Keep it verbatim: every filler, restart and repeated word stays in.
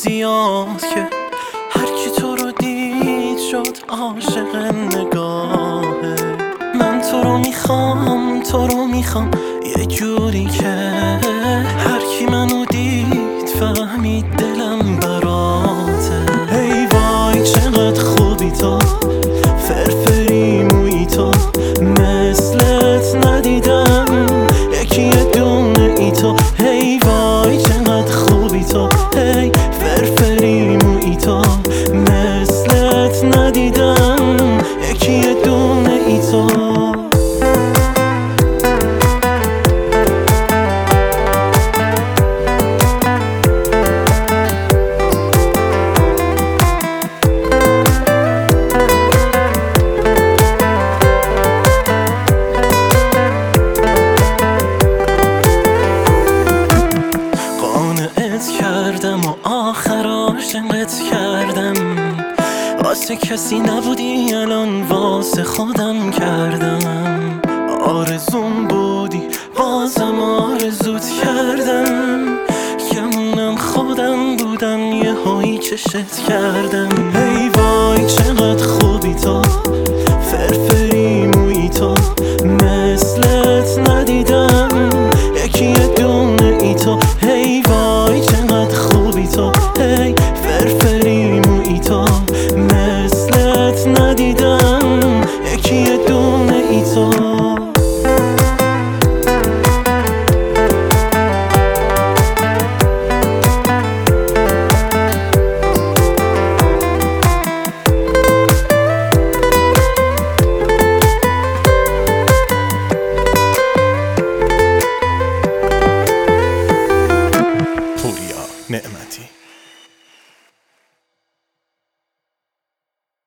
زیاد که هر کی تو رو دید شد عاشق نگاهه. من تو رو میخوام تو رو میخوام یه جوری که هر کی منو دید فهمید دلم براته. ای وای چقدر خوبی تو، فرفری موی تو، مثلت ندیدم یکی دونه ای تو. ای وای چقدر خوبی تو، ای فرفری موی تو، مثلت ندیدم یکی دونه ای تو. کردم و آخر عاشقت کردم، واسه کسی نبودی الان واسه خودم کردم. آرزوم بودی بازم آرزوت کردم، گمونم خودم بودم یه هایی چشت کردم. ای وای چقدر خوبی تو،